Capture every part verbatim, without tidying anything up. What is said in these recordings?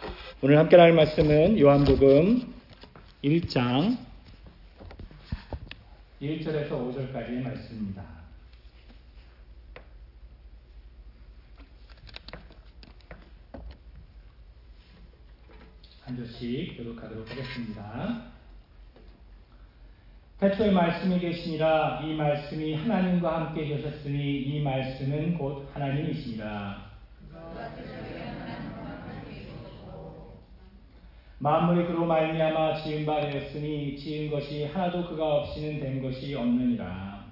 오늘 함께 나눌 말씀은 요한복음 일 장 일 절에서 오 절까지의 말씀입니다. 한 절씩 교독하도록 하겠습니다. 태초에 말씀이 계시니라. 이 말씀이 하나님과 함께 계셨으니 이 말씀은 곧 하나님이시니라. 만물이 그로 말미암아 지은 바 되었으니 지은 것이 하나도 그가 없이는 된 것이 없느니라.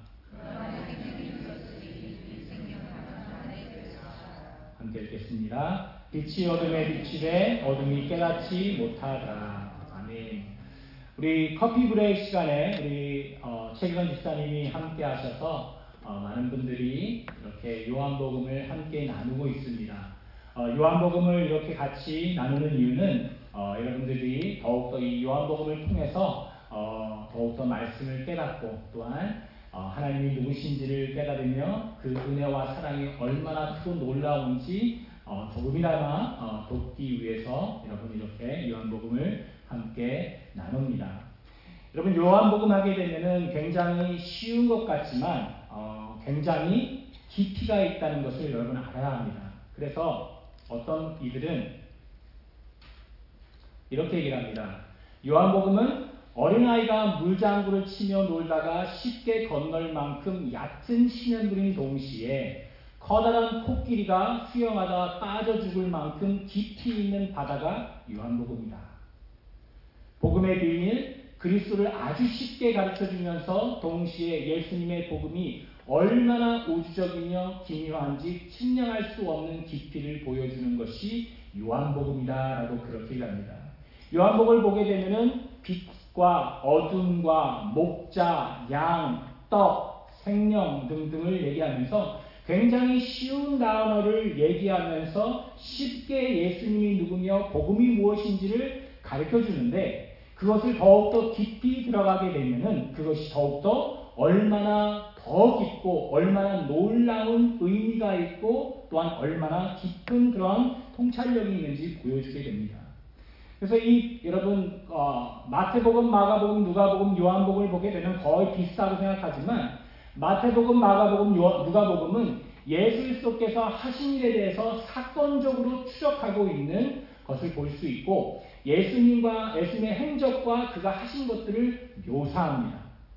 함께 읽겠습니다. 빛이 어둠에 비치되 어둠이 깨닫지 못하더라. 아멘. 우리 커피 브레이크 시간에 우리 어, 최기선 집사님이 함께 하셔서 어, 많은 분들이 이렇게 요한복음을 함께 나누고 있습니다. 어, 요한복음을 이렇게 같이 나누는 이유는 어, 여러분들이 더욱더 이 요한복음을 통해서 어, 더욱더 말씀을 깨닫고 또한 어, 하나님이 누구신지를 깨달으며 그 은혜와 사랑이 얼마나 크고 놀라운지 어, 조금이나마 어, 돕기 위해서 여러분 이렇게 요한복음을 함께 나눕니다. 여러분 요한복음 하게 되면은 굉장히 쉬운 것 같지만 어, 굉장히 깊이가 있다는 것을 여러분 알아야 합니다. 그래서 어떤 이들은 이렇게 얘기를 합니다. 요한복음은 어린아이가 물장구를 치며 놀다가 쉽게 건널 만큼 얕은 시멘불인 동시에 커다란 코끼리가 수영하다 빠져 죽을 만큼 깊이 있는 바다가 요한복음이다. 복음의 비밀, 그리스도를 아주 쉽게 가르쳐주면서 동시에 예수님의 복음이 얼마나 우주적이며 기묘한지 측량할 수 없는 깊이를 보여주는 것이 요한복음이다라고 그렇게 얘기합니다. 요한복음을 보게 되면은 빛과 어둠과 목자, 양, 떡, 생명 등등을 얘기하면서 굉장히 쉬운 단어를 얘기하면서 쉽게 예수님이 누구며 복음이 무엇인지를 가르쳐 주는데 그것을 더욱더 깊이 들어가게 되면은 그것이 더욱더 얼마나 더 깊고 얼마나 놀라운 의미가 있고 또한 얼마나 깊은 그런 통찰력이 있는지 보여주게 됩니다. 그래서 이 여러분 어, 마태복음, 마가복음, 누가복음, 요한복음을 보게 되면 거의 비슷하다고 생각하지만 마태복음, 마가복음, 요, 누가복음은 예수 그리스도께서 하신 일에 대해서 사건적으로 추적하고 있는 것을 볼 수 있고 예수님과 예수님의 행적과 그가 하신 것들을 묘사합니다.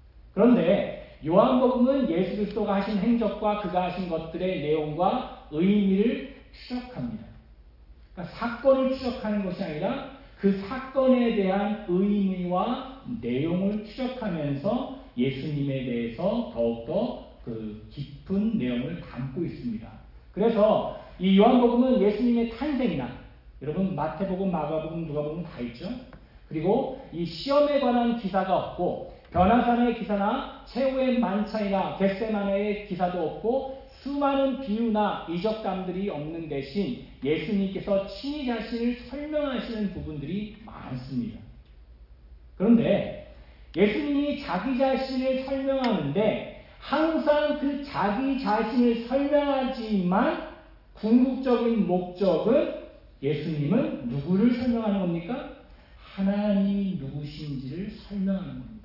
그런데 요한복음은 예수 그리스도가 하신 행적과 그가 하신 것들의 내용과 의미를 추적합니다. 그러니까 사건을 추적하는 것이 아니라 그 사건에 대한 의미와 내용을 추적하면서 예수님에 대해서 더욱더 그 깊은 내용을 담고 있습니다. 그래서 이 요한복음은 예수님의 탄생이나 여러분 마태복음, 마가복음, 누가복음 다 있죠. 그리고 이 시험에 관한 기사가 없고 변화산의 기사나 최후의 만찬이나 겟세마네의 기사도 없고 수많은 비유나 이적담들이 없는 대신 예수님께서 친히 자신을 설명하시는 부분들이 많습니다. 그런데 예수님이 자기 자신을 설명하는데 항상 그 자기 자신을 설명하지만 궁극적인 목적은 예수님은 누구를 설명하는 겁니까? 하나님이 누구신지를 설명하는 겁니다.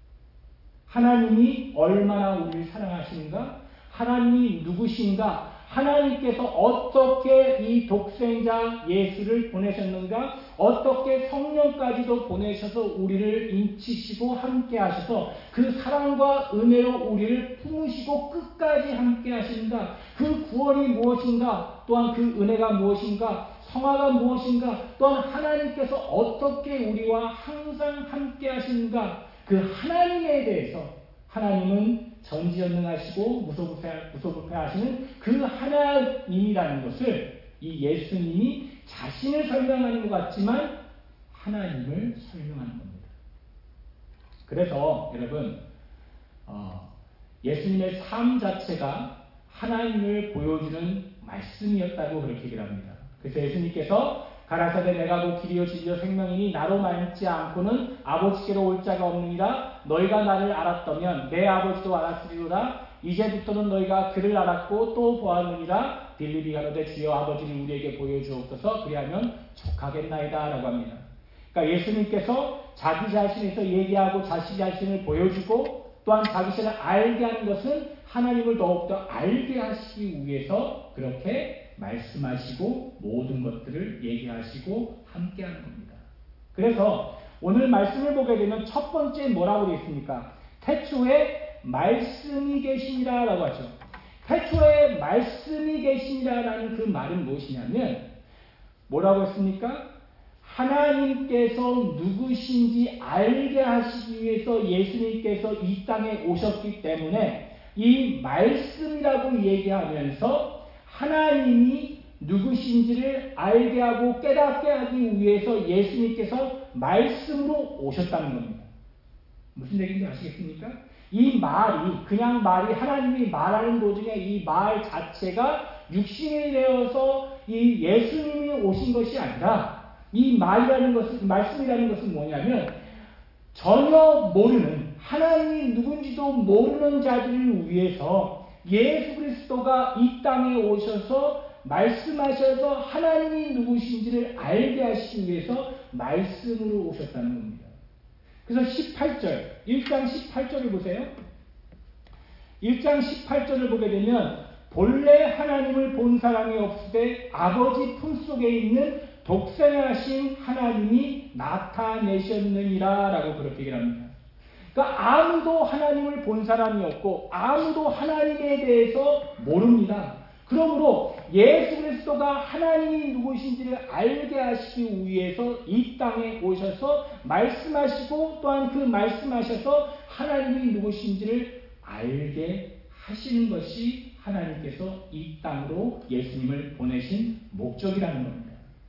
하나님이 얼마나 우리를 사랑하시는가? 하나님이 누구신가? 하나님께서 어떻게 이 독생자 예수를 보내셨는가? 어떻게 성령까지도 보내셔서 우리를 인치시고 함께 하셔서 그 사랑과 은혜로 우리를 품으시고 끝까지 함께 하신가? 그 구원이 무엇인가? 또한 그 은혜가 무엇인가? 성화가 무엇인가? 또한 하나님께서 어떻게 우리와 항상 함께 하시는가? 그 하나님에 대해서 하나님은 전지전능하시고 무소불패하시는 그 하나님이라는 것을 이 예수님이 자신을 설명하는 것 같지만 하나님을 설명하는 겁니다. 그래서 여러분 어, 예수님의 삶 자체가 하나님을 보여주는 말씀이었다고 그렇게 얘기를 합니다. 그래서 예수님께서 가라사대 내가 곧 길이요 진리요 생명이니 나로 말지 않고는 아버지께로 올 자가 없느니라. 너희가 나를 알았다면 내 아버지도 알았으리로다. 이제부터는 너희가 그를 알았고 또 보았느니라. 빌립이 가로되 주여 아버지를 우리에게 보여주옵소서 그리하면 족하겠나이다 라고 합니다. 그러니까 예수님께서 자기 자신에서 얘기하고 자기 자신을 보여주고 또한 자기 자신을 알게 하는 것은 하나님을 더욱더 알게 하시기 위해서 그렇게 말씀하시고 모든 것들을 얘기하시고 함께하는 겁니다. 그래서 오늘 말씀을 보게 되면 첫 번째 뭐라고 되어 있습니까? 태초에 말씀이 계시니라 라고 하죠. 태초에 말씀이 계시니라라는 그 말은 무엇이냐면 뭐라고 했습니까? 하나님께서 누구신지 알게 하시기 위해서 예수님께서 이 땅에 오셨기 때문에 이 말씀이라고 얘기하면서 하나님이 누구신지를 알게 하고 깨닫게 하기 위해서 예수님께서 말씀으로 오셨다는 겁니다. 무슨 얘기인지 아시겠습니까? 이 말이 그냥 말이 하나님이 말하는 도중에 이 말 자체가 육신이 되어서 이 예수님이 오신 것이 아니라 이 말이라는 것은 말씀이라는 것은 뭐냐면 전혀 모르는 하나님이 누군지도 모르는 자들을 위해서 예수 그리스도가 이 땅에 오셔서 말씀하셔서 하나님이 누구신지를 알게 하시기 위해서 말씀으로 오셨다는 겁니다. 그래서 십팔 절, 일 장 십팔 절을 보세요. 일 장 십팔 절을 보게 되면 본래 하나님을 본 사람이 없으되 아버지 품속에 있는 독생하신 하나님이 나타내셨느니라 라고 그렇게 얘기를 합니다. 그러니까 아무도 하나님을 본 사람이 없고 아무도 하나님에 대해서 모릅니다. 그러므로 예수 그리스도가 하나님이 누구신지를 알게 하시기 위해서 이 땅에 오셔서 말씀하시고 또한 그 말씀하셔서 하나님이 누구신지를 알게 하시는 것이 하나님께서 이 땅으로 예수님을 보내신 목적이라는 겁니다.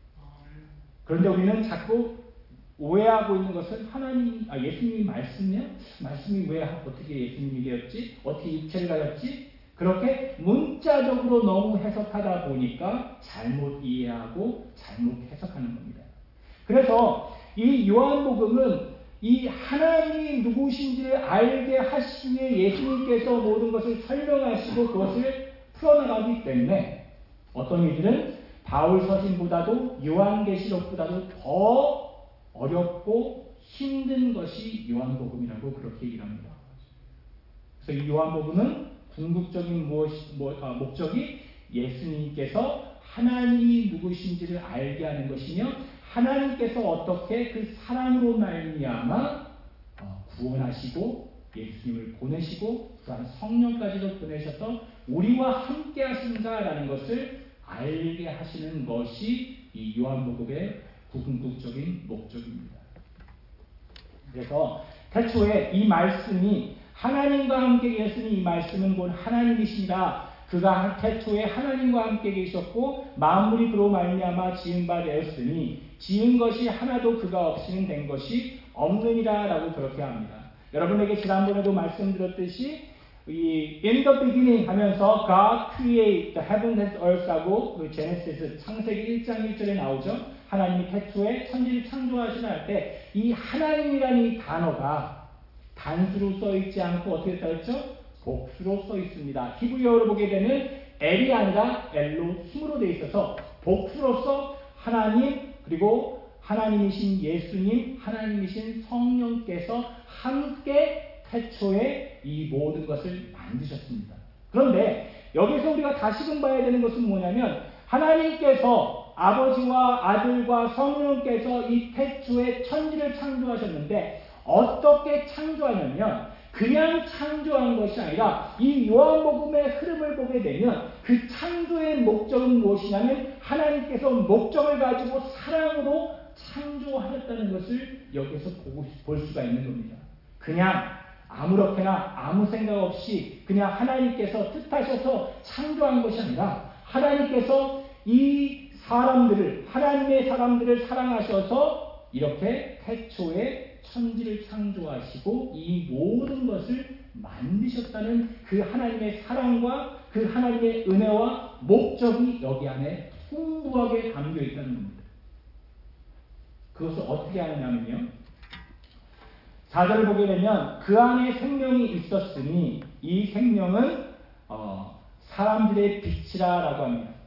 그런데 우리는 자꾸 오해하고 있는 것은 하나님, 아, 예수님이 말씀이요? 말씀이 왜 어떻게 예수님이 되었지? 어떻게 육체를 가졌지? 그렇게 문자적으로 너무 해석하다 보니까 잘못 이해하고 잘못 해석하는 겁니다. 그래서 이 요한복음은 이 하나님이 누구신지를 알게 하시기 위해 예수님께서 모든 것을 설명하시고 그것을 풀어나가기 때문에 어떤 이들은 바울 서신보다도 요한계시록보다도 더 어렵고 힘든 것이 요한복음이라고 그렇게 얘기를 합니다. 그래서 이 요한복음은 궁극적인 무엇, 뭐, 아, 목적이 예수님께서 하나님이 누구신지를 알게 하는 것이며 하나님께서 어떻게 그 사랑으로 말미암아 어, 구원하시고 예수님을 보내시고 또한 성령까지도 보내셔서 우리와 함께 하신다라는 것을 알게 하시는 것이 이 요한복음의 궁극적인 목적입니다. 그래서 태초에 이 말씀이 하나님과 함께 계셨으니 이 말씀은 곧 하나님이시니라. 그가 태초에 하나님과 함께 계셨고 만물이 그로 말미암아 지은 바 되었으니 지은 것이 하나도 그가 없이는 된 것이 없느니라 라고 그렇게 합니다. 여러분에게 지난번에도 말씀드렸듯이 이 in the beginning 하면서 God created the heaven and earth 하고 그 제네시스 창세기 일 장 일 절에 나오죠. 하나님이 태초에 천지를 창조하시나 할 때 이 하나님이라는 이 단어가 단수로 써있지 않고 어떻게 써있죠? 복수로 써있습니다. 히브리어로 보게 되면 엘이 아니라 엘로 힘으로 되어 있어서 복수로서 하나님 그리고 하나님이신 예수님 하나님이신 성령께서 함께 태초에 이 모든 것을 만드셨습니다. 그런데 여기서 우리가 다시금 봐야 되는 것은 뭐냐면 하나님께서 아버지와 아들과 성령께서 이 태초에 천지를 창조하셨는데 어떻게 창조하냐면 그냥 창조한 것이 아니라 이 요한복음의 흐름을 보게 되면 그 창조의 목적은 무엇이냐면 하나님께서 목적을 가지고 사랑으로 창조하셨다는 것을 여기서 보고, 볼 수가 있는 겁니다. 그냥 아무렇게나 아무 생각 없이 그냥 하나님께서 뜻하셔서 창조한 것이 아니라 하나님께서 이 사람들을 하나님의 사람들을 사랑하셔서 이렇게 태초에 천지를 창조하시고 이 모든 것을 만드셨다는 그 하나님의 사랑과 그 하나님의 은혜와 목적이 여기 안에 풍부하게 담겨 있다는 겁니다. 그것을 어떻게 하느냐면요. 사 절을 보게 되면 그 안에 생명이 있었으니 이 생명은 어, 사람들의 빛이라 라고 합니다.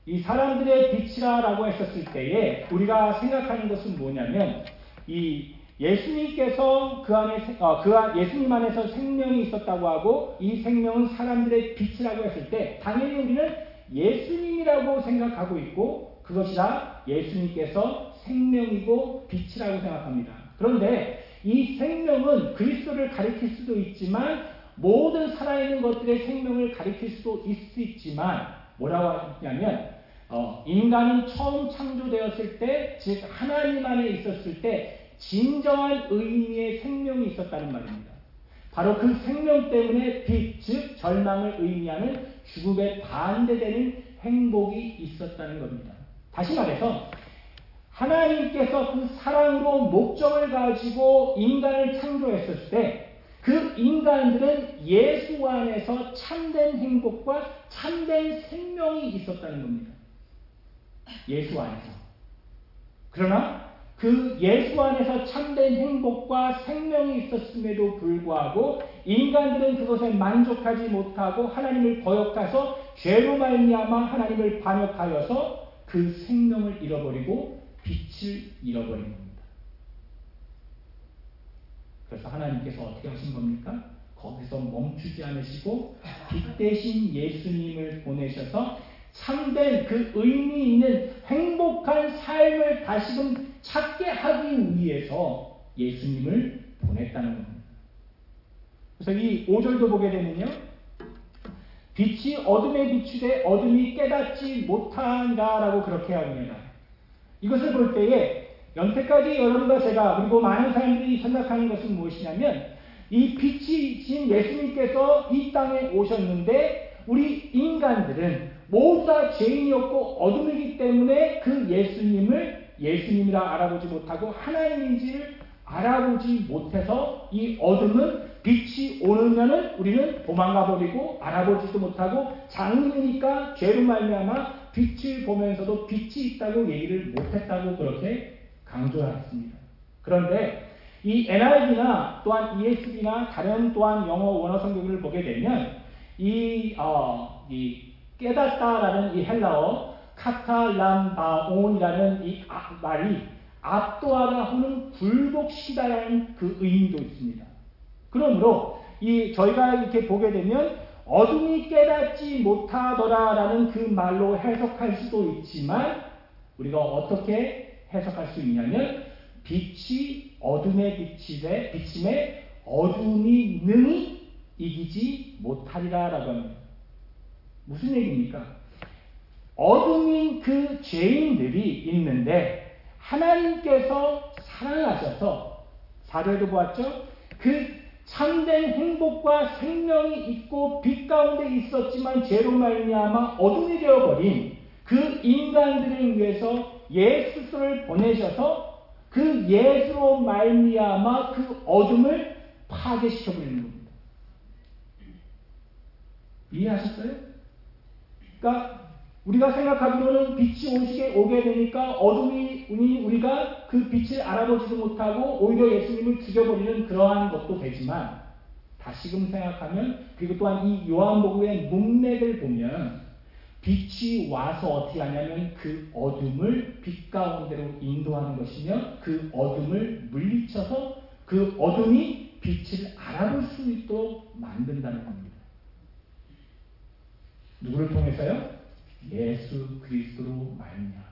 이 사람들의 빛이라라고 했었을 때에 우리가 생각하는 것은 뭐냐면 이 예수님께서 그 안에 어, 그 안, 예수님 안에서 생명이 있었다고 하고 이 생명은 사람들의 빛이라고 했을 때 당연히 우리는 예수님이라고 생각하고 있고 그것이 다 예수님께서 생명이고 빛이라고 생각합니다. 그런데 이 생명은 그리스도를 가리킬 수도 있지만 모든 살아있는 것들의 생명을 가리킬 수도 있지만 뭐라고 하냐면 어, 인간은 처음 창조되었을 때 즉 하나님 안에 있었을 때 진정한 의미의 생명이 있었다는 말입니다. 바로 그 생명 때문에 빛, 즉 절망을 의미하는 죽음에 반대되는 행복이 있었다는 겁니다. 다시 말해서 하나님께서 그 사랑으로 목적을 가지고 인간을 창조했을 때 그 인간들은 예수 안에서 참된 행복과 참된 생명이 있었다는 겁니다. 예수 안에서. 그러나 그 예수 안에서 참된 행복과 생명이 있었음에도 불구하고 인간들은 그것에 만족하지 못하고 하나님을 거역해서 죄로 말미암아 하나님을 반역하여서 그 생명을 잃어버리고 빛을 잃어버린 겁니다. 그래서 하나님께서 어떻게 하신 겁니까? 거기서 멈추지 않으시고 빛 대신 예수님을 보내셔서 참된 그 의미 있는 행복한 삶을 다시금 찾게 하기 위해서 예수님을 보냈다는 겁니다. 그래서 이 오 절도 보게 되면요. 빛이 어둠에 비추되 어둠이 깨닫지 못한다라고 그렇게 합니다. 이것을 볼 때에 연태까지 여러분과 제가 그리고 많은 사람들이 생각하는 것은 무엇이냐면 이 빛이신 예수님께서 이 땅에 오셨는데 우리 인간들은 모두 다 죄인이었고 어둠이기 때문에 그 예수님을 예수님이라 알아보지 못하고 하나님인지를 알아보지 못해서 이 어둠은 빛이 오르면은 우리는 도망가 버리고 알아보지도 못하고 장님이니까 죄로 말미암아 빛을 보면서도 빛이 있다고 얘기를 못했다고 그렇게 강조했습니다. 그런데 이 엔 아이 브이나 또한 이 에스 브이나 다른 또한 영어 원어 성경을 보게 되면 이, 어, 이 깨닫다라는 이 헬라어 카탈람바온이라는 이 아, 말이 압도하다 혹은 굴복시키다라는 그 의미도 있습니다. 그러므로 이 저희가 이렇게 보게 되면 어둠이 깨닫지 못하더라라는 그 말로 해석할 수도 있지만 우리가 어떻게 해석할 수 있냐면 빛이 어둠에 비치되 비침에 어둠이 능히 이기지 못하리라라고 합니다. 무슨 얘기입니까? 어둠인 그 죄인들이 있는데 하나님께서 사랑하셔서 사 절도 보았죠? 그 참된 행복과 생명이 있고 빛 가운데 있었지만 죄로 말미암아 어둠이 되어버린 그 인간들을 위해서 예수를 보내셔서 그 예수로 말미암아 그 어둠을 파괴시켜버리는 겁니다. 이해하셨어요? 그러니까 우리가 생각하기로는 빛이 오시게 오게 되니까 어둠이 우리가 그 빛을 알아보지도 못하고 오히려 예수님을 죽여버리는 그러한 것도 되지만 다시금 생각하면 그리고 또한 이 요한복음의 문맥을 보면 빛이 와서 어떻게 하냐면 그 어둠을 빛 가운데로 인도하는 것이며 그 어둠을 물리쳐서 그 어둠이 빛을 알아볼 수 있도록 만든다는 겁니다. 누구를 통해서요? 예수 그리스도로 말미암아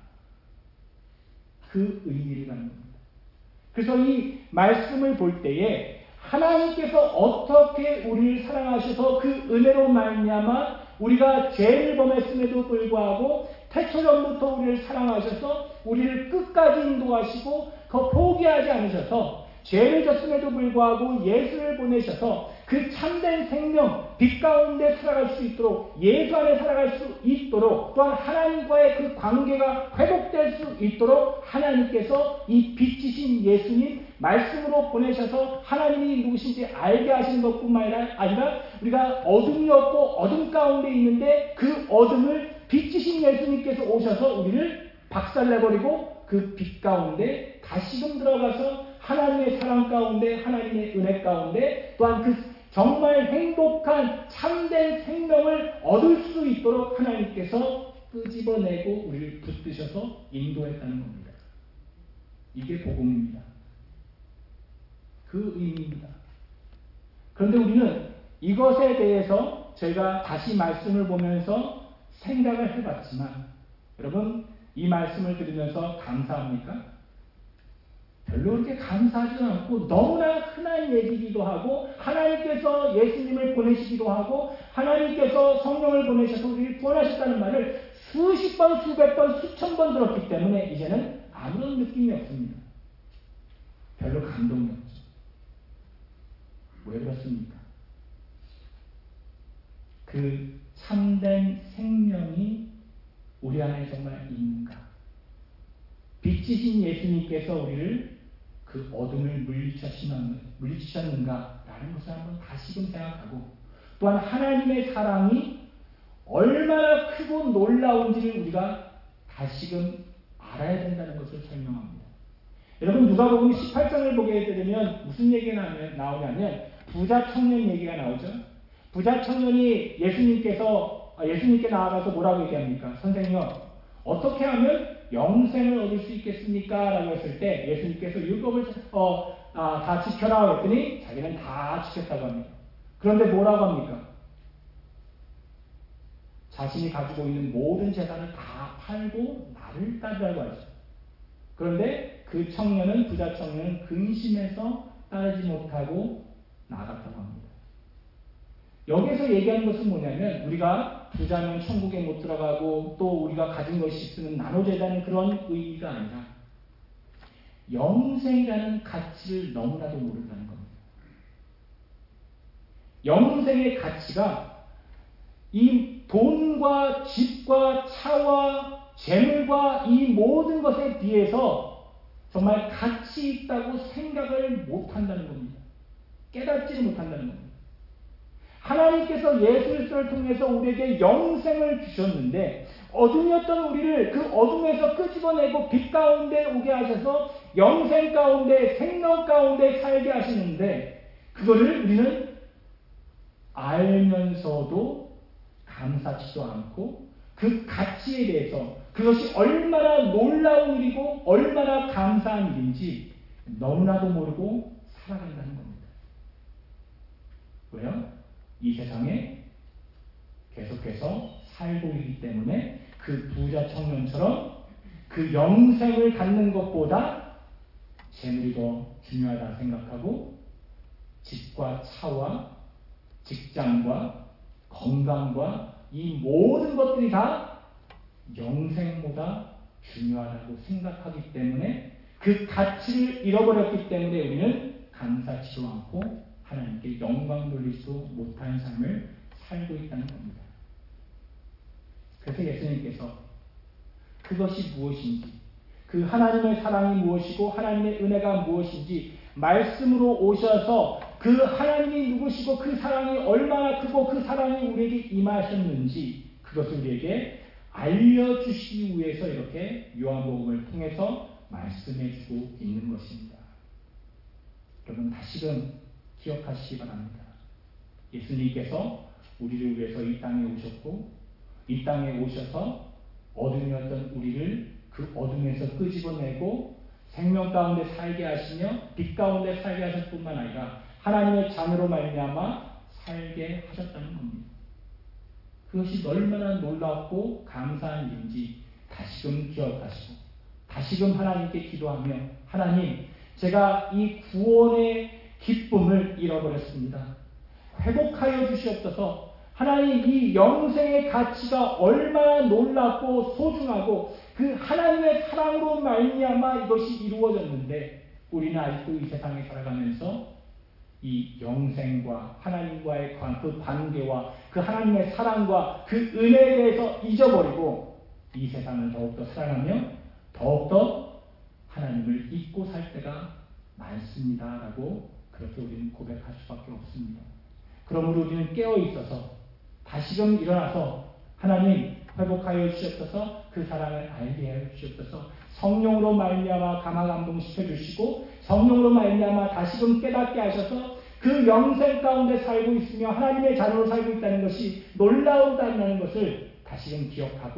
그 의미를 갖는 겁니다. 그래서 이 말씀을 볼 때에 하나님께서 어떻게 우리를 사랑하셔서 그 은혜로 말미암아 우리가 죄를 범했음에도 불구하고 태초전부터 우리를 사랑하셔서 우리를 끝까지 인도하시고 그 포기하지 않으셔서 죄를 졌음에도 불구하고 예수를 보내셔서 그 참된 생명, 빛 가운데 살아갈 수 있도록 예수 안에 살아갈 수 있도록 또한 하나님과의 그 관계가 회복될 수 있도록 하나님께서 이 빛이신 예수님 말씀으로 보내셔서 하나님이 누구신지 알게 하신 것뿐만 아니라 우리가 어둠이었고 어둠 가운데 있는데 그 어둠을 빛이신 예수님께서 오셔서 우리를 박살내버리고 그 빛 가운데 다시금 들어가서 하나님의 사랑 가운데 하나님의 은혜 가운데 또한 그 정말 행복한 참된 생명을 얻을 수 있도록 하나님께서 끄집어내고 우리를 붙드셔서 인도했다는 겁니다. 이게 복음입니다. 그 의미입니다. 그런데 우리는 이것에 대해서 저희가 다시 말씀을 보면서 생각을 해봤지만 여러분 이 말씀을 들으면서 감사합니까? 별로 그렇게 감사하지도 않고 너무나 흔한 얘기이기도 하고 하나님께서 예수님을 보내시기도 하고 하나님께서 성령을 보내셔서 우리를 구원하셨다는 말을 수십 번, 수백 번, 수천 번 들었기 때문에 이제는 아무런 느낌이 없습니다. 별로 감동이 없죠. 왜 그렇습니까? 그 참된 생명이 우리 안에 정말 있는가? 빛이신 예수님께서 우리를 그 어둠을 물리치셨는가? 라는 것을 한번 다시금 생각하고 또한 하나님의 사랑이 얼마나 크고 놀라운지를 우리가 다시금 알아야 된다는 것을 설명합니다. 여러분 누가복음 십팔 장을 보게 되면 무슨 얘기가 나오냐면 부자 청년 얘기가 나오죠. 부자 청년이 예수님께서 예수님께 나아가서 뭐라고 얘기합니까? 선생님요, 어떻게 하면 영생을 얻을 수 있겠습니까? 라고 했을 때 예수님께서 율법을 어, 아, 다 지켜라 했더니 자기는 다 지켰다고 합니다. 그런데 뭐라고 합니까? 자신이 가지고 있는 모든 재산을 다 팔고 나를 따르라고 하죠. 그런데 그 청년은 부자 청년은 근심해서 따르지 못하고 나갔다고 합니다. 여기서 얘기하는 것은 뭐냐면 우리가 부자면 천국에 못 들어가고 또 우리가 가진 것이 있으면 나눠주자는 그런 의미가 아니라 영생이라는 가치를 너무나도 모른다는 겁니다. 영생의 가치가 이 돈과 집과 차와 재물과 이 모든 것에 비해서 정말 가치 있다고 생각을 못한다는 겁니다. 깨닫지를 못한다는 겁니다. 하나님께서 예수 그리스도를 통해서 우리에게 영생을 주셨는데 어둠이었던 우리를 그 어둠에서 끄집어내고 빛 가운데 오게 하셔서 영생 가운데 생명 가운데 살게 하시는데 그거를 우리는 알면서도 감사치도 않고 그 가치에 대해서 그것이 얼마나 놀라운 일이고 얼마나 감사한 일인지 너무나도 모르고 살아간다는 겁니다. 왜요? 이 세상에 계속해서 살고 있기 때문에 그 부자 청년처럼 그 영생을 갖는 것보다 재물이 더 중요하다 생각하고 집과 차와 직장과 건강과 이 모든 것들이 다 영생보다 중요하다고 생각하기 때문에 그 가치를 잃어버렸기 때문에 우리는 감사치도 않고 하나님께 영광 돌리지도 못한 삶을 살고 있다는 겁니다. 그래서 예수님께서 그것이 무엇인지, 그 하나님의 사랑이 무엇이고 하나님의 은혜가 무엇인지 말씀으로 오셔서 그 하나님이 누구시고 그 사랑이 얼마나 크고 그 사랑이 우리에게 임하셨는지 그것을 우리에게 알려주시기 위해서 이렇게 요한복음을 통해서 말씀해주고 있는 것입니다. 여러분 다시금 기억하시기 바랍니다. 예수님께서 우리를 위해서 이 땅에 오셨고 이 땅에 오셔서 어둠이었던 우리를 그 어둠에서 끄집어내고 생명 가운데 살게 하시며 빛 가운데 살게 하실 뿐만 아니라 하나님의 자녀로 말미암아 살게 하셨다는 겁니다. 그것이 얼마나 놀랍고 감사한 일인지 다시금 기억하시고 다시금 하나님께 기도하며 하나님 제가 이 구원의 기쁨을 잃어버렸습니다. 회복하여 주시옵소서. 하나님 이 영생의 가치가 얼마나 놀랍고 소중하고 그 하나님의 사랑으로 말미암아 이것이 이루어졌는데 우리는 아직도 이 세상에 살아가면서 이 영생과 하나님과의 그 관계와 그 하나님의 사랑과 그 은혜에 대해서 잊어버리고 이 세상을 더욱더 사랑하며 더욱더 하나님을 잊고 살 때가 많습니다. 라고 그렇게 우리는 고백할 수밖에 없습니다. 그러므로 우리는 깨어있어서 다시금 일어나서 하나님 회복하여 주시옵소서. 그 사랑을 알게 하여 주시옵소서. 성령으로 말미암아 감화 감동시켜 주시고 성령으로 말미암아 다시금 깨닫게 하셔서 그 영생 가운데 살고 있으며 하나님의 자녀로 살고 있다는 것이 놀라우다는 것을 다시금 기억하고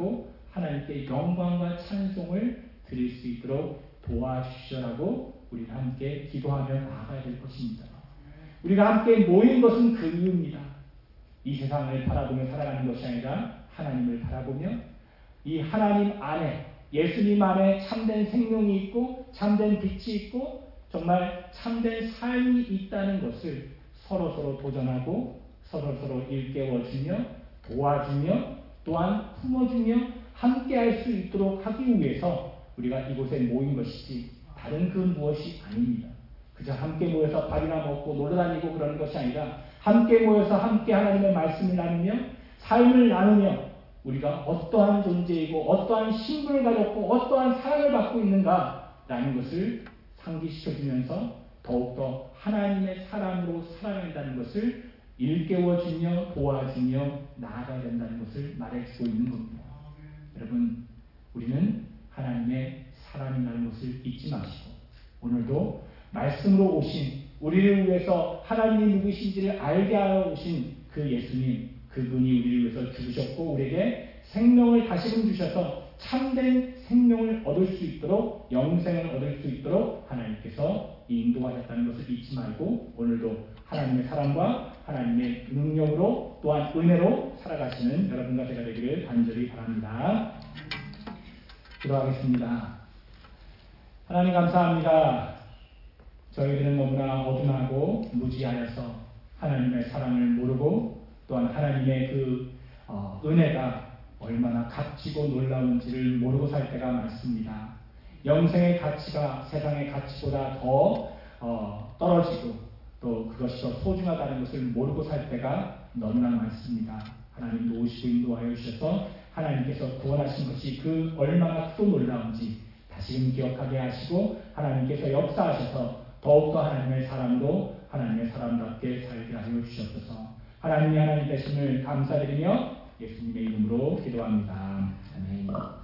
하나님께 영광과 찬송을 드릴 수 있도록 도와주시라고 우리가 함께 기도하며 나아가야 될 것입니다. 우리가 함께 모인 것은 그 이유입니다. 이 세상을 바라보며 살아가는 것이 아니라 하나님을 바라보며 이 하나님 안에, 예수님 안에 참된 생명이 있고 참된 빛이 있고 정말 참된 삶이 있다는 것을 서로서로 도전하고 서로서로 일깨워주며 도와주며 또한 품어주며 함께할 수 있도록 하기 위해서 우리가 이곳에 모인 것이지 다른 그 무엇이 아닙니다. 그저 함께 모여서 밥이나 먹고 놀러다니고 그러는 것이 아니라 함께 모여서 함께 하나님의 말씀을 나누며 삶을 나누며 우리가 어떠한 존재이고 어떠한 신분을 가졌고 어떠한 사랑을 받고 있는가라는 것을 상기시켜주면서 더욱더 하나님의 사랑으로 살아낸다는 것을 일깨워주며 도와주며 나아가야 된다는 것을 말해주고 있는 겁니다. 여러분, 우리는 하나님의 사랑이라는 것을 잊지 마시고 오늘도 말씀으로 오신 우리를 위해서 하나님이 누구신지를 알게 하여 오신 그 예수님, 그분이 우리를 위해서 죽으셨고 우리에게 생명을 다시금 주셔서 참된 생명을 얻을 수 있도록 영생을 얻을 수 있도록 하나님께서 인도하셨다는 것을 잊지 말고 오늘도 하나님의 사랑과 하나님의 능력으로 또한 은혜로 살아가시는 여러분과 제가 되기를 간절히 바랍니다. 기도하겠습니다. 하나님 감사합니다. 저희들은 너무나 어둔하고 무지하여서 하나님의 사랑을 모르고 또한 하나님의 그 어, 은혜가 얼마나 값지고 놀라운지를 모르고 살 때가 많습니다. 영생의 가치가 세상의 가치보다 더 어, 떨어지고 또 그것이 더 소중하다는 것을 모르고 살 때가 너무나 많습니다. 하나님 도우시고 인도하여 주셔서 하나님께서 구원하신 것이 그 얼마나 크고 놀라운지 다시금 기억하게 하시고 하나님께서 역사하셔서 더욱더 하나님의 사랑으로 하나님의 사람답게 살게 하여 주시옵소서. 하나님이 하나님 되심을 감사드리며 예수님의 이름으로 기도합니다. 아멘.